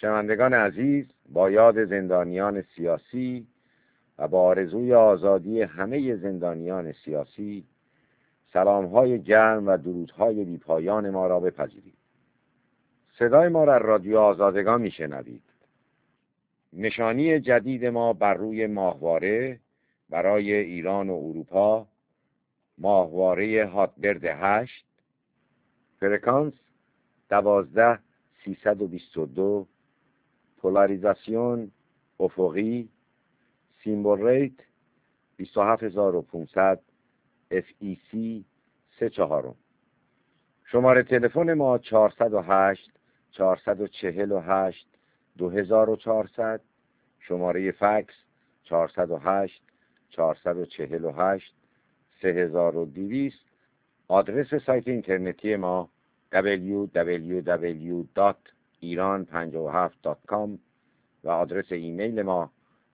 شنوندگان عزیز، با یاد زندانیان سیاسی و با آرزوی آزادی همه زندانیان سیاسی، سلام‌های گرم و درودهای بی‌پایان ما را بپذیرید. صدای ما را رادیو آزادگان میشنوید. نشانی جدید ما بر روی ماهواره برای ایران و اروپا، ماهواره هاتبرد 8، فرکانس 12322، پولاریزاسیون افقی، سیمبل ریت 27500، FEC 34. شماره تلفن ما 408 448 2400، شماره فکس 408 448 3200. آدرس سایت اینترنتی ما www.iran57.com و آدرس ایمیل ما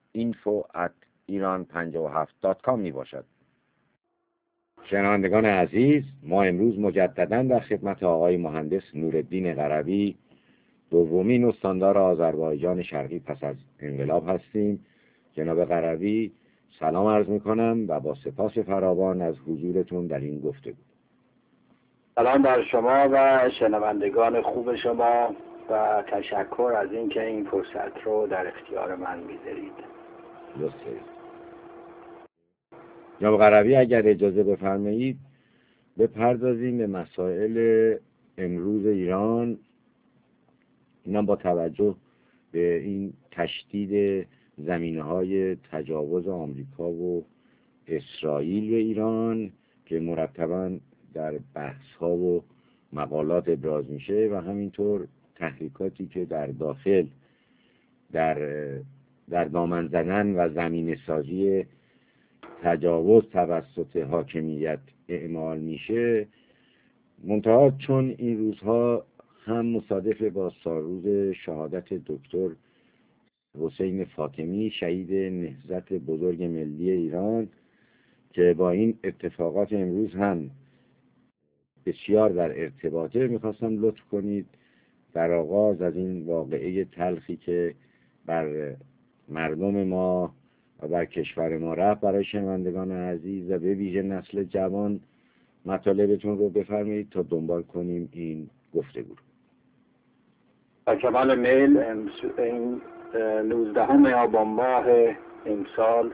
info@iran57.com می باشد. شنوندگان عزیز، ما امروز مجدداً در خدمت آقای مهندس نورالدین قروی، دومین استاندار آذربایجان شرقی پس از انقلاب هستیم. جناب قروی، سلام عرض میکنم و با سپاس فراوان از حضورتون در این گفتگو. سلام بر شما و شنوندگان خوب شما و تشکر از اینکه این فرصت رو در اختیار من میذارید. درسته. جناب قروی، اگر اجازه بفرمایید بپردازیم به مسائل امروز ایران، اینم با توجه به این تشدید زمینه‌های تجاوز آمریکا و اسرائیل به ایران که مرتباً در بحث‌ها و مقالات ابراز میشه و همینطور تحریکاتی که در داخل در دامن زدن و زمینه سازی تجاوز توسط حاکمیت اعمال میشه. منتها چون این روزها هم مصادف با سالروز شهادت دکتر حسین فاطمی، شهید نهضت بزرگ ملی ایران، که با این اتفاقات امروز هم بسیار در ارتباطه، میخواستم لطف کنید در آغاز از این واقعه تلخی که بر مردم ما و بر کشور ما رفت برای شنوندگان عزیز و به ویژه نسل جوان مطالبتون رو بفرمایید تا دنبال کنیم این گفتگو رو. با کمال میل، این 19 آبان ماه امسال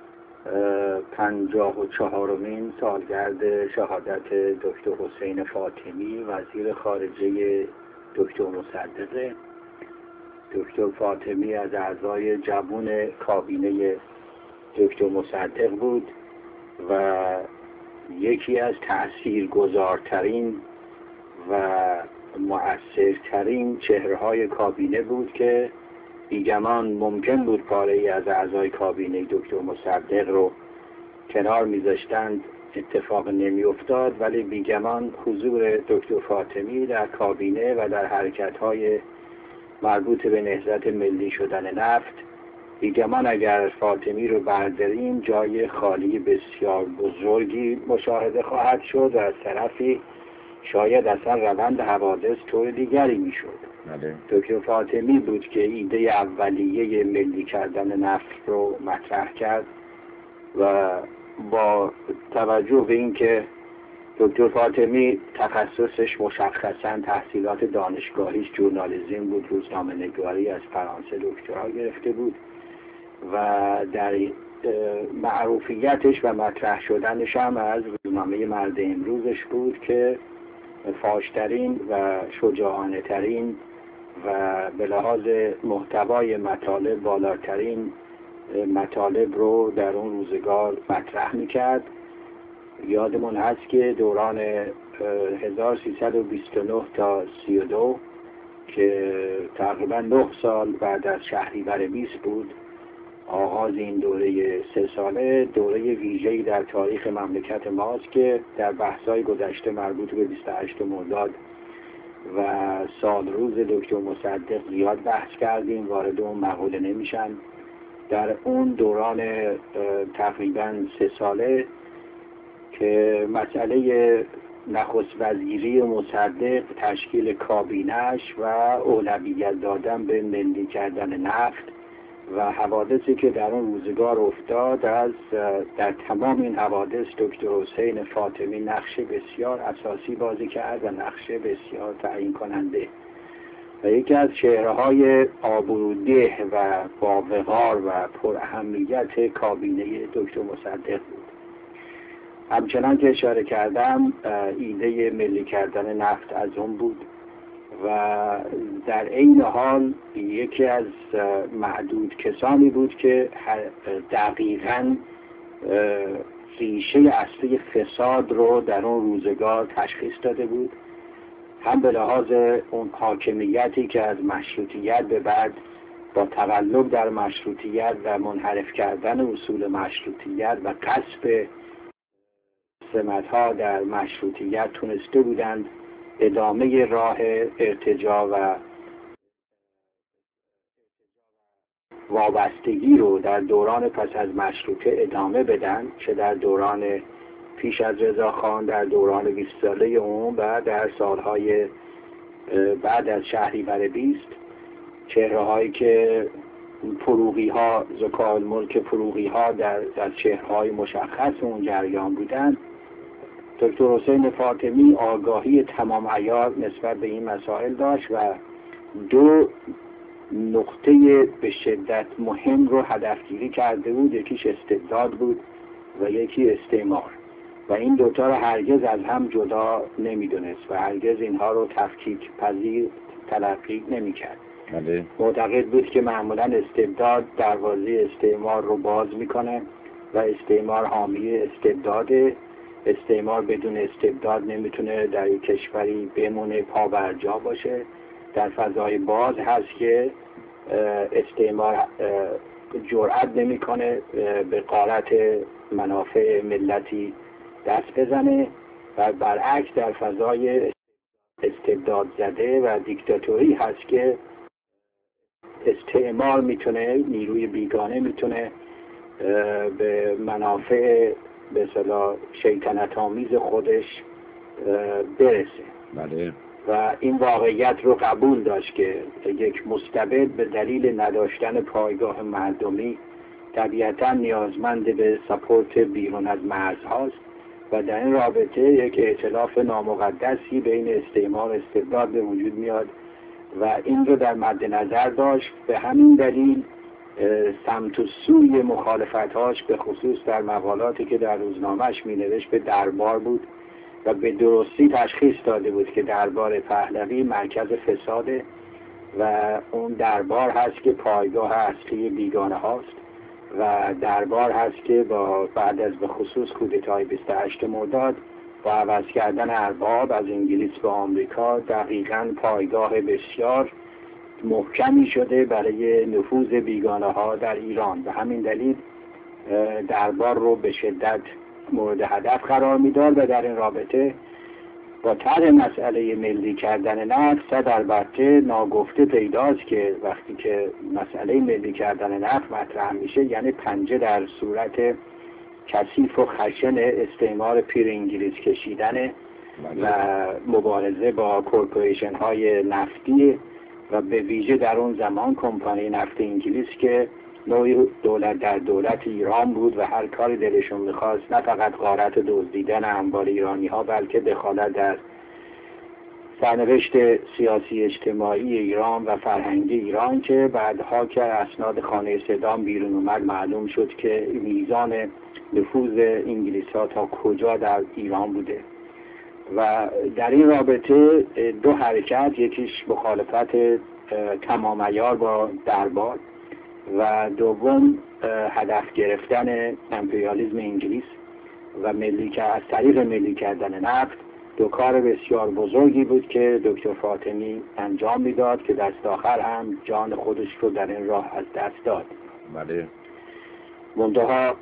54مین سالگرد شهادت دکتر حسین فاطمی، وزیر خارجه دکتر مصدق. دکتر فاطمی از اعضای جوان کابینه دکتر مصدق بود و یکی از تأثیرگذارترین و مؤثرترین چهره‌های کابینه بود که بیگمان ممکن بود پاره‌ای از اعضای کابینه دکتر مصدق رو کنار می‌ذاشتند اتفاق نمی‌افتاد، ولی بیگمان حضور دکتر فاطمی در کابینه و در حرکت‌های مربوط به نهضت ملی شدن نفت، بیگمان اگر فاطمی رو برداریم جای خالی بسیار بزرگی مشاهده خواهد شد و از طرفی شاید اصلا روند حوادث طور دیگری میشد. دکتر فاطمی بود که ایده اولیه ملی کردن نفت رو مطرح کرد و با توجه به اینکه دکتر فاطمی تخصصش مشخصاً تحصیلات دانشگاهیش ژورنالیسم بود، روزنامه نگاری، از فرانسه دکترا گرفته بود و در معروفیتش و مطرح شدنش هم از روزنامه مرد امروزش بود که فاحش‌ترین و شجاعانه ترین و به لحاظ محتوای مطالب بالاترین مطالب رو در اون روزگار مطرح میکرد. یادمون هست که دوران 1329 تا 32 که تقریبا 9 سال بعد از شهریور 20 بود، آغاز این دوره 3 ساله دوره ویژه‌ای در تاریخ مملکت ماست که در بحث‌های گذشته مربوط به 28 مرداد و سال روز دکتر مصدق زیاد بحث کردیم، وارد اون مقوله نمیشن. در اون دوران تقریبا 3 ساله که مسئله نخست وزیری مصدق، تشکیل کابینش و اولویت دادن به ملی کردن نفت و حوادثی که در اون روزگار افتاد. در تمام این حوادث دکتر حسین فاطمی نقش بسیار اساسی بازی کرد و نقش بسیار تعیین کننده و یکی از چهره‌های آبروده و با وقار و پر اهمیت کابینه دکتر مصدق بود. همچنان که اشاره کردم ایده ملی کردن نفت از اون بود و در این حال یکی از معدود کسانی بود که دقیقاً ریشه اصلی فساد رو در اون روزگار تشخیص داده بود، هم به لحاظ اون حاکمیتی که از مشروطیت به بعد با تقلب در مشروطیت و منحرف کردن اصول مشروطیت و غصب سمت‌ها در مشروطیت تونسته بودند ادامه راه ارتجاع و وابستگی رو در دوران پس از مشروطه ادامه بدن، چه در دوران پیش از رضاخان، در دوران 20 ساله اون و در سالهای بعد از شهریور 20، چهره‌هایی که فروغی ها، زکای الملک فروغی ها در چهره‌های مشخص اون جریان بودند. دکتر حسین فاطمی آگاهی تمام عیار نسبت به این مسائل داشت و دو نقطه به شدت مهم رو هدفگیری کرده بود، یکیش استبداد بود و یکی استعمار و این دوتا رو هرگز از هم جدا نمیدونست و هرگز اینها رو تفکیک پذیر تلقی نمیکرد. معتقد بود که معمولا استبداد دروازه استعمار رو باز میکنه و استعمار حامی استبداده. استعمار بدون استبداد نمیتونه در یک کشوری بمونه، پا برجا باشه. در فضای باز هست که استعمار جرأت نمیکنه به غارت منافع ملتی دست بزنه و برعکس در فضای استبداد زده و دیکتاتوری هست که استعمار میتونه، نیروی بیگانه میتونه به منافع به اصطلاح شیطنت آمیز خودش برسه. بله. و این واقعیت رو قبول داشت که یک مستبد به دلیل نداشتن پایگاه مردمی طبیعتاً نیازمند به سپورت بیرون از مرزهاست و در این رابطه یک ائتلاف نامقدسی بین استعمار و استبداد به وجود میاد و این رو در مد نظر داشت. به همین دلیل سمت و سوی مخالفتاش به خصوص در مقالاتی که در روزنامه‌اش می‌نوشت به دربار بود و به درستی تشخیص داده بود که دربار پهلوی مرکز فساده و اون دربار هست که پایگاه اصلی بیگانه هاست و دربار هست که بعد از به خصوص کودتای 28 مرداد با عوض کردن ارباب از انگلیس به آمریکا دقیقاً پایگاه بسیار محکمی شده برای نفوذ بیگانه ها در ایران. به همین دلیل دربار رو به شدت مورد هدف قرار میداد و در این رابطه با طرح مسئله ملی کردن نفت صد البته ناگفته پیداست که وقتی که مسئله ملی کردن نفت مطرح میشه یعنی پنجه در صورت کثیف و خشن استعمار پیر انگلیس کشیدن و مبارزه با کورپوریشن های نفتی و به ویژه در اون زمان کمپانی نفت انگلیس که نوعی دولت در دولت ایران بود و هر کاری دلشون میخواست نه فقط غارت دزدیدن انبار ایرانی ها بلکه دخالت در سرنوشت سیاسی اجتماعی ایران و فرهنگی ایران که بعدها که اسناد خانه صدام بیرون اومد معلوم شد که میزان نفوذ انگلیس ها تا کجا در ایران بوده. و در این رابطه دو حرکت، یکیش مخالفت تمام عیار با دربار و دوم هدف گرفتن امپریالیسم انگلیس و از طریق ملی کردن نفت، دو کار بسیار بزرگی بود که دکتر فاطمی انجام میداد که دست آخر هم جان خودش رو در این راه از دست داد. بله. منتها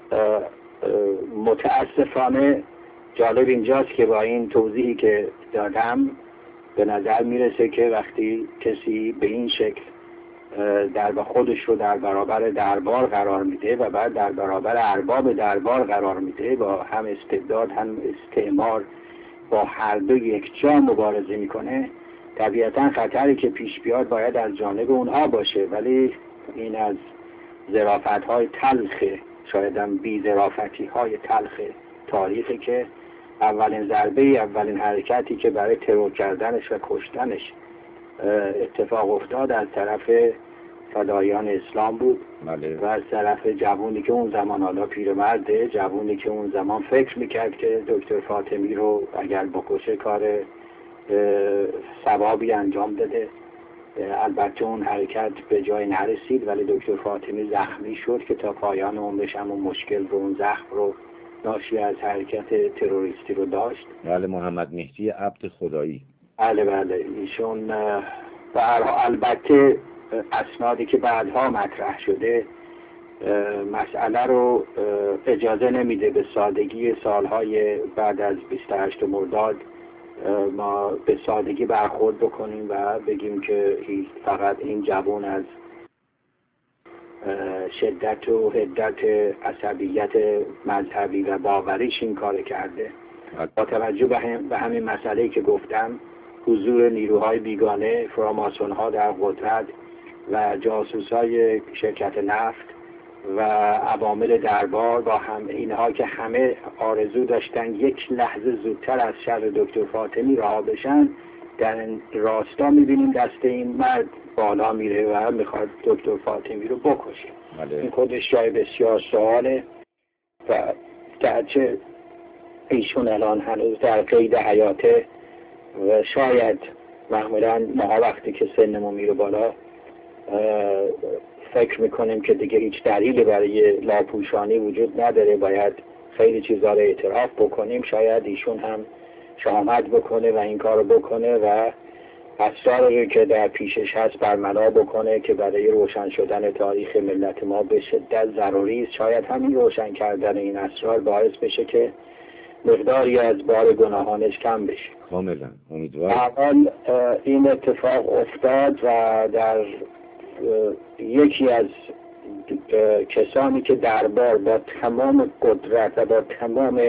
متاسفانه جالب اینجاست که با این توضیحی که دادم به نظر میرسه که وقتی کسی به این شکل در خودش رو در برابر دربار قرار میده و بعد در برابر ارباب دربار قرار میده با هم استبداد هم استعمار با هر دو یک جا مبارزه میکنه، طبیعتا خطری که پیش بیاد باید از جانب اونها باشه، ولی این از ظرافت‌های تلخ، شاید هم بی ظرافتی‌های تلخ تاریخی که اولین ضربه، اولین حرکتی که برای ترور کردنش و کشتنش اتفاق افتاد از طرف فدایان اسلام بود. بله. و از طرف جوونی که اون زمان، حالا پیرمرده، جوونی که اون زمان فکر میکرد که دکتر فاطمی رو اگر بکشه کار ثوابی انجام داده. البته اون حرکت به جای نرسید، ولی دکتر فاطمی زخمی شد که تا پایان عمرش هم اون مشکل رو، اون زخم رو ناشی از حرکت تروریستی رو داشت. بله، محمد مهدی عبد خدایی. بله ایشون البته اسنادی که بعدها مطرح شده مسئله رو اجازه نمیده به سادگی سالهای بعد از 28 مرداد ما به سادگی برخورد بکنیم و بگیم که فقط این جوان از شدت و حدت عصبیت مذهبی و باوریش این کار کرده. با توجه به همین مسئله‌ای که گفتم، حضور نیروهای بیگانه، فراماسون‌ها در قدرت و جاسوس‌های شرکت نفت و عوامل دربار، با هم اینها که همه آرزو داشتن یک لحظه زودتر از شر دکتر فاطمی رها بشن، در راستا می‌بینیم دست این مرد بالا میره و میخواد دکتر فاطمی رو بکشه. این خودش جای بسیار سواله و گرچه ایشون الان هنوز در قید حیاته و شاید معمولا ما وقتی که سنمون میره بالا فکر میکنیم که دیگه هیچ دلیلی برای لاپوشانی وجود نداره، باید خیلی چیزا رو اعتراف بکنیم. شاید ایشون هم شهامت بکنه و این کار رو بکنه و اسراری که در پیشش هست برملا بکنه که برای روشن شدن تاریخ ملت ما به شدت ضروری است. شاید همین روشن کردن این اسرار باعث بشه که مقداری از بار گناهانش کم بشه. کاملا امیدوارم. اول این اتفاق افتاد و در یکی از کسانی که دربار با تمام قدرت و با تمام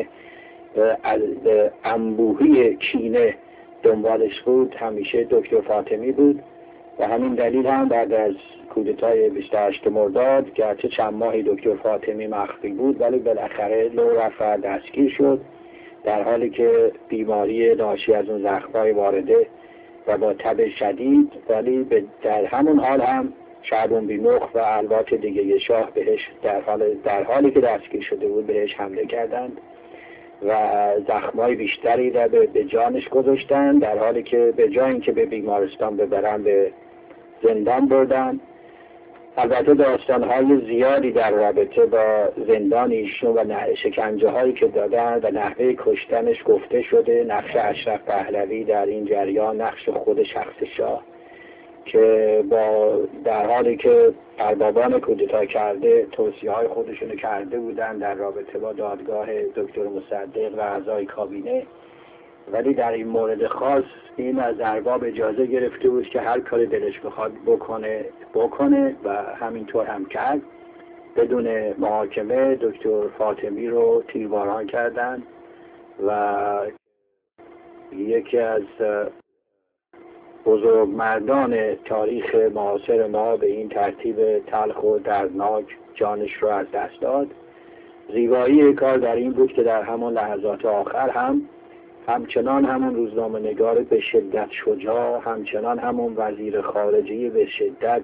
انبوهی کینه دنبالش بود همیشه دکتر فاطمی بود و همین دلیل هم بعد از کودتای 28 مرداد گرچه چند ماهی دکتر فاطمی مخفی بود ولی بالاخره لو رفت و دستگیر شد، در حالی که بیماری ناشی از اون زخم‌های وارده و با تب شدید، ولی در همون حال هم شعبون بیمخ و البات دیگه شاه بهش در حالی که دستگیر شده بود بهش حمله کردند و زخمای بیشتری را به جانش گذاشتن، در حالی که به جای اینکه به بیمارستان ببرن به زندان بردن. البته داستانهای زیادی در رابطه با زندان ایشون و شکنجه هایی که دادن و نحوه کشتنش گفته شده. نقش اشرف پهلوی در این جریان، نقش خود شخص شاه که در حالی که اربابان کودتا کرده توصیه های خودشونو کرده بودن در رابطه با دادگاه دکتر مصدق و اعضای کابینه، ولی در این مورد خاص این از ارباب اجازه گرفته بود که هر کاری دلش بخواد بکنه و همینطور هم کرد. بدون محاکمه دکتر فاطمی رو تیرباران کردن و یکی از بزرگمردان تاریخ معاصر ما به این ترتیب تلخ و دردناک جانش رو از دست داد. زیبایی کار در این بود که در همان لحظات آخر همچنان همون روزنامه نگار به شدت شجاع، همچنان همون وزیر خارجه به شدت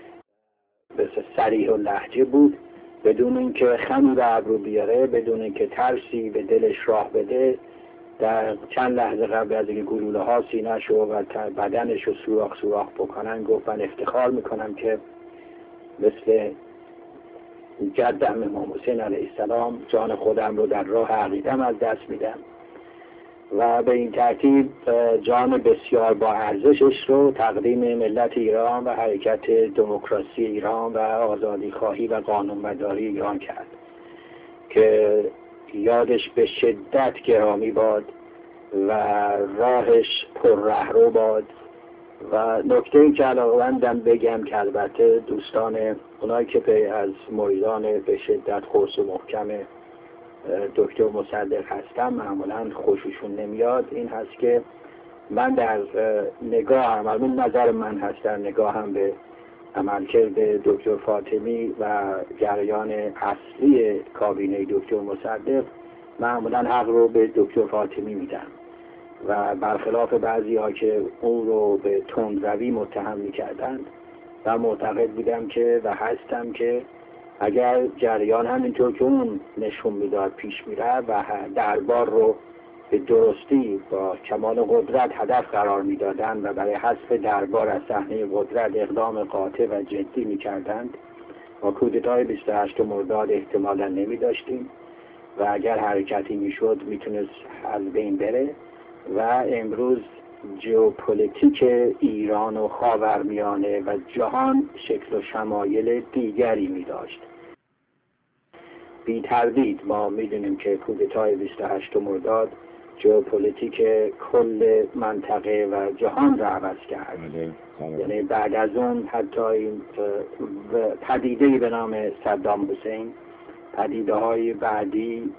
صریح اللهجه بود، بدون اینکه خمی به ابرو بیاره، بدون اینکه ترسی به دلش راه بده. در چند لحظه قبل از اینکه گلوله ها سینه‌شو و بدنش رو سوراخ بکنن گفت من افتخار میکنم که مثل جدم امام حسین علیه السلام جان خودم رو در راه عقیدم از دست میدم و به این ترتیب جان بسیار با ارزشش رو تقدیم ملت ایران و حرکت دموکراسی ایران و آزادی خواهی و قانونمداری ایران کرد که یادش به شدت گرامی باد و راهش پر رهرو باد. و نکته‌ای که علاقه‌مندم بگم که البته دوستان اونایی که از مریدان به شدت قرص و محکم دکتر مصدق هستم معمولا خوششون نمیاد این هست که من در نگاهم، البته نظر من هست، در نگاهم به عملکرد دکتر فاطمی و جریان اصلی کابینه دکتر مصدق معمولا حق رو به دکتر فاطمی میدم و برخلاف بعضی ها که اون رو به تندروی متهم میکردند و معتقد بودم که و هستم که اگر جریان همینطور که اون نشون میداد پیش میره و دربار رو به درستی با کمال قدرت هدف قرار میدادند و برای حذف دربار از صحنه قدرت اقدام قاطع و جدی میکردند و کودتای 28 مرداد احتمالا نمی داشتیم و اگر حرکتی میشد میتونست از بین بره و امروز ژئوپلیتیک ایران و خاورمیانه و جهان شکل و شمایل دیگری می داشت. بی تردید ما میدونیم که کودتای 28 مرداد ژئوپلیتیک کل منطقه و جهان را عوض کرد. یعنی بعد از اون حتی این پدیده‌ای به نام صدام حسین، پدیده های بعدی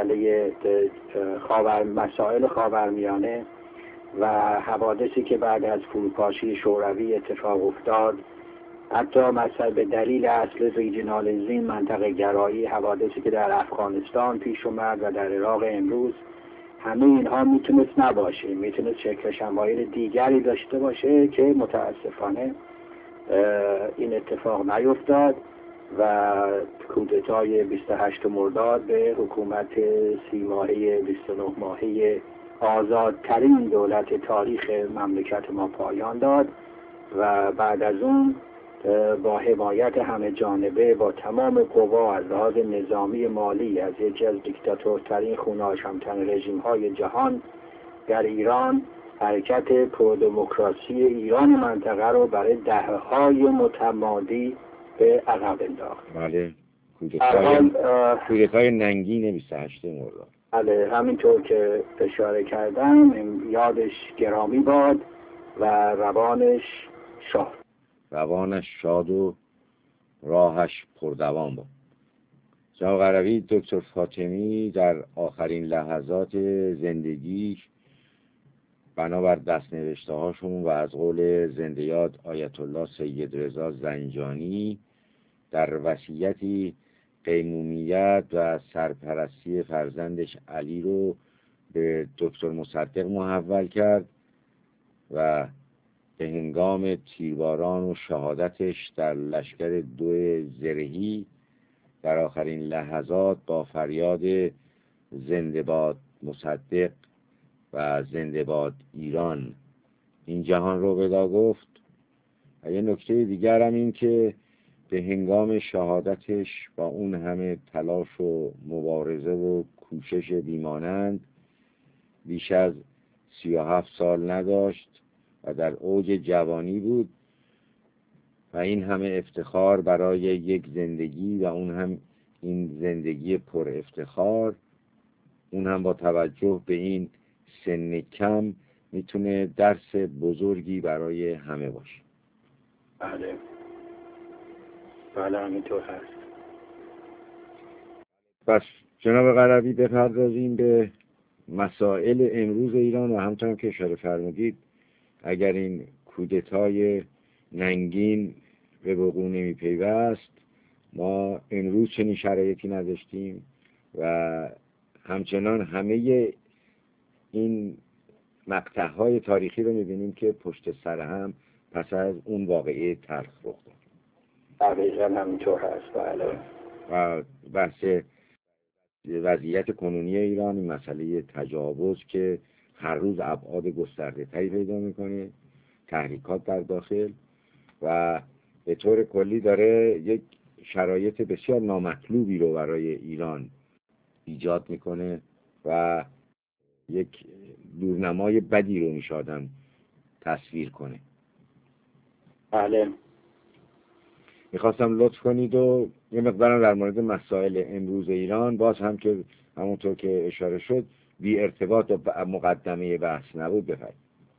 مسائل خاورمیانه و حوادثی که بعد از فروپاشی شوروی اتفاق افتاد، حتی مثلا به دلیل اصل ریجنالیزم، منطقه گرایی، حوادثی که در افغانستان پیش اومد و در عراق امروز، همه اینها میتونست نباشه، میتونست شکل شمایل دیگری داشته باشه که متاسفانه این اتفاق نیفتاد و کودتای 28 مرداد به حکومت 30 ماهه 29 ماهه آزادترین دولت تاریخ مملکت ما پایان داد و بعد از اون با حمایت همه جانبه با تمام قوا از لحاظ نظامی مالی از یکی از دیکتاتورترین خونه‌آشام‌ترین رژیم‌های جهان در ایران حرکت پرودموکراسی ایران منطقه رو برای دهه‌های متمادی به عقب انداخت. بله، کودتای ننگین 28 مرداد. بله، همینطور که اشاره کردم یادش گرامی باد و روانش شاد و راهش پردوام باد. جناب قروی، دکتر فاطمی در آخرین لحظات زندگیش بنابر دست‌نوشته هاشون و از قول زنده یاد آیت الله سید رضا زنجانی در وصیتی قیمومیت و سرپرستی فرزندش علی رو به دکتر مصدق محول کرد و به هنگام تیرباران و شهادتش در لشکر 2 زرهی در آخرین لحظات با فریاد زنده باد مصدق و زنده باد ایران این جهان رو ودا گفت. و یه نکته دیگر هم این که به هنگام شهادتش با اون همه تلاش و مبارزه و کوشش بیمانند بیش از 37 سال نداشت و در اوج جوانی بود و این همه افتخار برای یک زندگی و اون هم این زندگی پر افتخار، اون هم با توجه به این سن کم میتونه درس بزرگی برای همه باشه. بله همینطور هست. پس جناب قروی بپردازیم به مسائل امروز ایران و همچنان که اشاره فرمودید اگر این کودتای ننگین به وقوع نمی پیوست ما امروز چنین شرایطی نداشتیم و همچنان همه این مقطع‌های تاریخی رو می‌بینیم که پشت سر هم پس از اون واقعه تلخ رخ داد. دقیقاً همینطور هست. بله. و بحث وضعیت کنونی ایران، این مسئله تجاوز که هر روز ابعاد گسترده‌تری پیدا می‌کنه، تحریکات در داخل و به طور کلی داره یک شرایط بسیار نامطلوبی رو برای ایران ایجاد می‌کنه و یک دورنمای بدی رو میشه آدم تصویر کنه. بله. میخواستم لطف کنید و یه مقدارم در مورد مسائل امروز ایران باز هم که همونطور که اشاره شد بی ارتباط و مقدمه بحث نبود بفرمایید.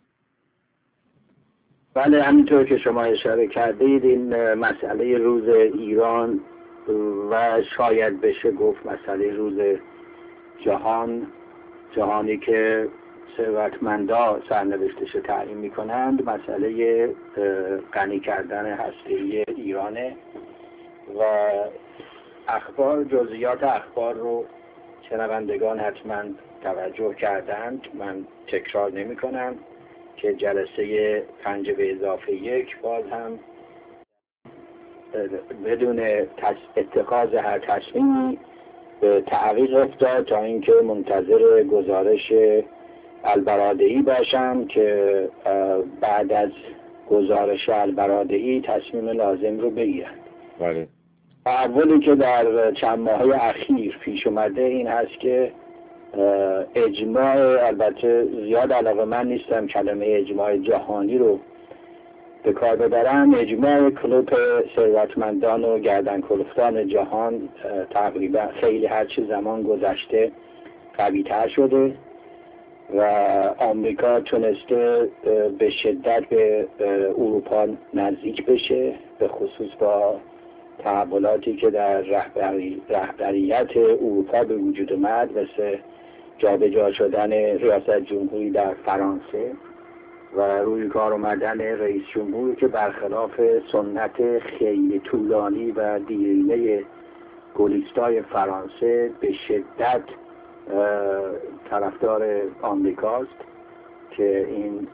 بله همینطور که شما اشاره کردید این مسئله روز ایران و شاید بشه گفت مسئله روز جهانی که ثروتمندا سرنوشتش رو تعیین میکنند، مسئله غنی کردن هسته‌ای ایرانه و جزئیات اخبار رو شنوندگان حتما توجه کردند. من تکرار نمی کنم که جلسه 5+1 باز هم بدون اتخاذ هر تصمیمی به تعویق افتاد تا اینکه منتظر گزارش البرادعی باشم که بعد از گزارش البرادعی تصمیم لازم رو بگیرند. بله. تحولی که در چند ماه اخیر پیش اومده این هست که اجماع، البته زیاد علاقه من نیستم کلمه اجماع جهانی رو به کار ببرم، اجماع کلوپ ثروتمندان و گردن کلفتان جهان تقریبا خیلی هرچی زمان گذشته قوی تر شده و آمریکا تونسته به شدت به اروپا نزدیک بشه، به خصوص با تحولاتی که در رهبریت اروپا به وجود اومد، مثل جابجا شدن ریاست جمهوری در فرانسه و روی کار آمدن رئیس جمهوری که برخلاف سنت خیلی طولانی و دیرینه گلیستای فرانسه به شدت طرفدار آمریکاست که این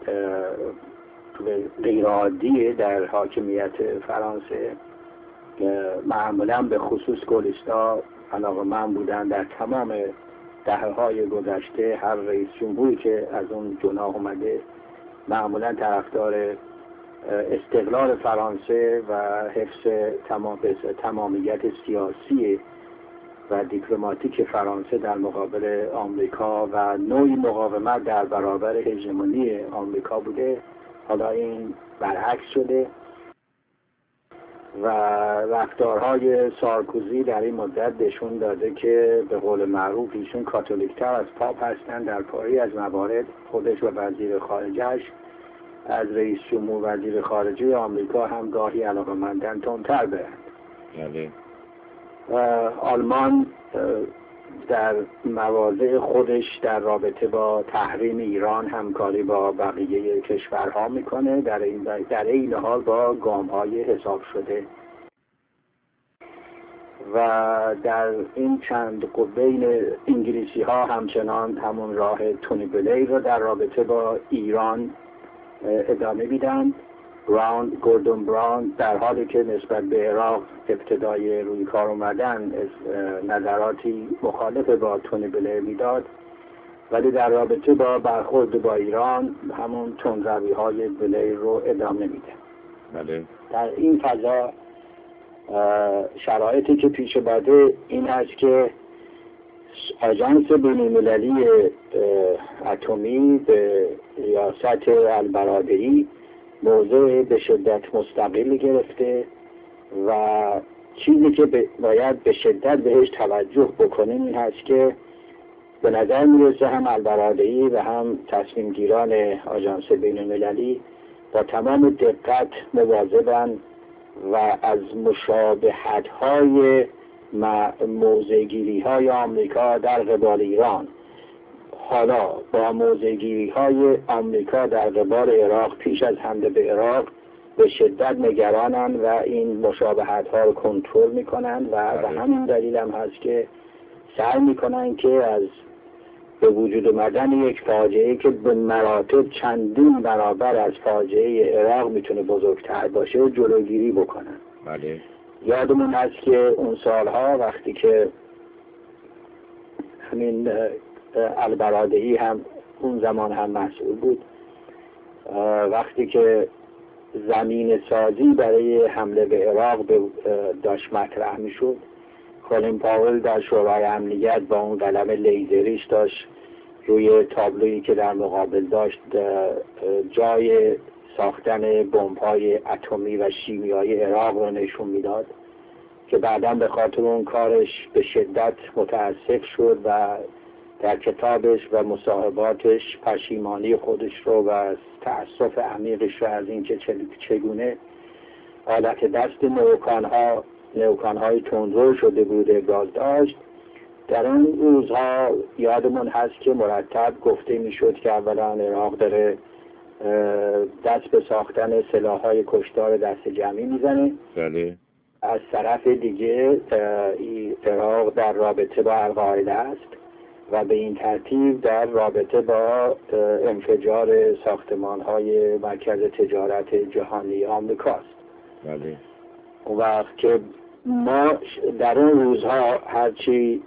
غیرعادیه در حاکمیت فرانسه. معمولا به خصوص گلیستا علاقه‌مند بودن در تمام دهه‌های گذشته. هر رئیس جمهوری که از اون جناح اومده معمولا طرفدار استقلال فرانسه و حفظ تمامیت سیاسی و دیپلماتیک فرانسه در مقابل آمریکا و نوعی مقاومت در برابر هژمونی آمریکا بوده. حالا این برعکس شده و رفتارهای سارکوزی در این مدت نشون داده که به قول معروف ایشون کاتولیک‌تر از پاپ هستند. در پاری از موارد خودش و وزیر خارجه‌اش از رئیس جمهور وزیر خارجه آمریکا هم گاهی علاقه‌مندن تندتر برند. بله. آلمان در مواضع خودش در رابطه با تحریم ایران همکاری با بقیه کشورها میکنه، در این حال با گام‌های حساب شده و در این چند بین انگلیسی ها همچنان همون راه تونی بلیر رو در رابطه با ایران ادامه میدن. گوردون براون در حالی که نسبت به عراق ابتدای روی کار اومدن نظراتی مخالف با تونی بلیر میداد، ولی در رابطه با برخورد با ایران همون تندروی های بلیر رو ادامه میده. بله. در این فضا شرایطی که پیش اومده این است که آژانس بین‌المللی اتمی به ریاست البرادعی موضوع به شدت مستقلی گرفته و چیزی که باید به شدت بهش توجه بکنیم این هست که به نظر میرسه هم البرادعی و هم تصمیم گیران آژانس بین‌المللی با تمام دقت مواظبن و از مشابهت‌های موضع‌گیری‌های آمریکا در قبال ایران، حالا با موضع‌گیری‌های آمریکا در قبال عراق پیش از حمله به عراق به شدت نگرانن و این مشابهت‌ها رو کنترل می‌کنن و به همین دلیل هم هست که سعی می‌کنن که از به وجود آمدن یک فاجعه‌ای که به مراتب چندین برابر از فاجعه عراق میتونه بزرگتر باشه جلوگیری بکنن. بله. یادمون هست که اون سالها وقتی که همین البرادعی هم اون زمان هم مسئول بود، وقتی که زمین سازی برای حمله به عراق داشت مطرح میشد، کلین پاول در شورای امنیت با اون قلم لیزریش داشت روی تابلویی که در مقابل داشت جای ساختن بمب‌های اتمی و شیمیایی عراق رو نشون میداد که بعداً به خاطر اون کارش به شدت متاسف شد و در کتابش و مصاحباتش پشیمانی خودش رو و تأسف عمیقش رو از اینکه چگونه آلت دست نئوکان‌های تندرو شده بود ابراز داشت. در اون روزها یادمون هست که مرتب گفته میشد که اولا عراق داره دست به ساختن سلاح‌های کشتار دست جمعی میزنه. بله. از طرف دیگه عراق در رابطه با القاعده است و به این ترتیب در رابطه با انفجار ساختمان‌های مرکز تجارت جهانی آمریکاست. بله. اون وقت که ما در اون روزها هرچی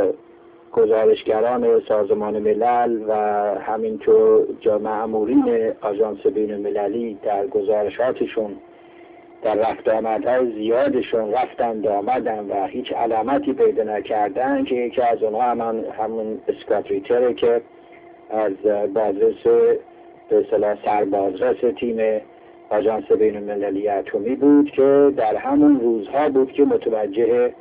گزارشگران سازمان ملل و همینطور مأمورین آژانس بین المللی در گزارشاتشون در رفت آمدهای زیادشون رفتند آمدن و هیچ علامتی پیدا نکردن که یکی از اونها همون اسکات ریتره که از بازرس به اصطلاح سربازرس تیم آژانس بین المللی اتمی بود که در همون روزها بود که متوجه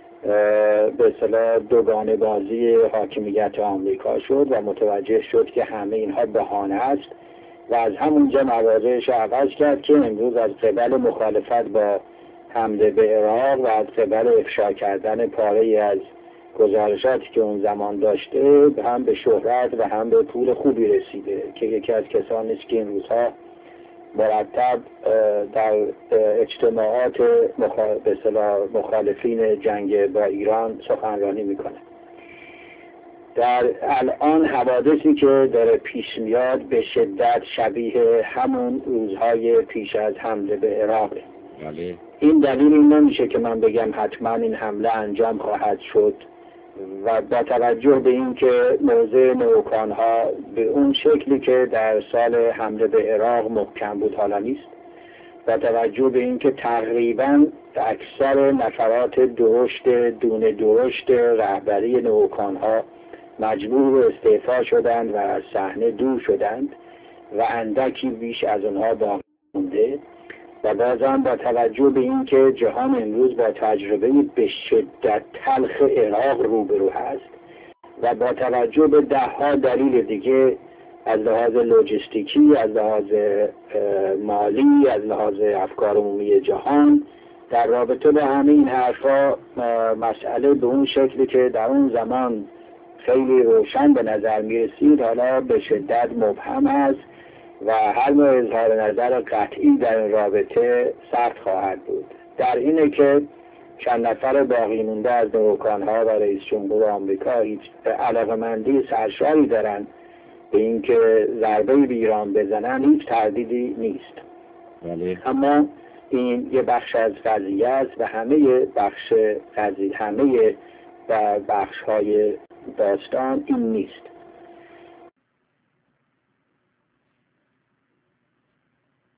به اصطلاح دوگانه بازی حاکمیت آمریکا شد و متوجه شد که همه اینها بهانه است و از همونجا مواضعش عوض کرد که امروز از قبل مخالفت با حمله به عراق و از قبل افشا کردن پاره‌ای از گزارشاتی که اون زمان داشته هم به شهرت و هم به پول خوبی رسیده که یکی از کسانی است که این روزها مرتب در اجتماعات به اصطلاح مخالفین جنگ با ایران سخنرانی میکنه. در الان حوادثی که داره پیش میاد به شدت شبیه همون روزهای پیش از حمله به عراق. بله. این دلیل این نمیشه که من بگم حتما این حمله انجام خواهد شد و با توجه به این که موضع نوکانها به اون شکلی که در سال حمله به عراق محکم بود حالا نیست، با توجه به این که تقریبا اکثر نفرات دونه درشت رهبری نوکانها مجبور به استعفا شدند و از صحنه دور شدند و اندکی بیش از اونها باقی مونده و بازم با توجه به این که جهان امروز با تجربه به شدت تلخ عراق روبرو هست و با توجه به ده‌ها دلیل دیگه از لحاظ لوجستیکی، از لحاظ مالی، از لحاظ افکار عمومی جهان در رابطه با همه این حرفا مسئله به اون شکلی که در اون زمان خیلی روشن به نظر می رسید حالا به شدت مبهم است و هر نوع اظهار نظر قطعی در این رابطه سخت خواهد بود. در اینه که چند نفر باقی مونده از نوکانها و رئیس جمهور آمریکا هیچ علاقمندی سرشاری دارن به اینکه ضربه به ایران بزنن، هیچ تردیدی نیست. بله. اما این یه بخش از قضیه است و همه بخش های داستان این نیست.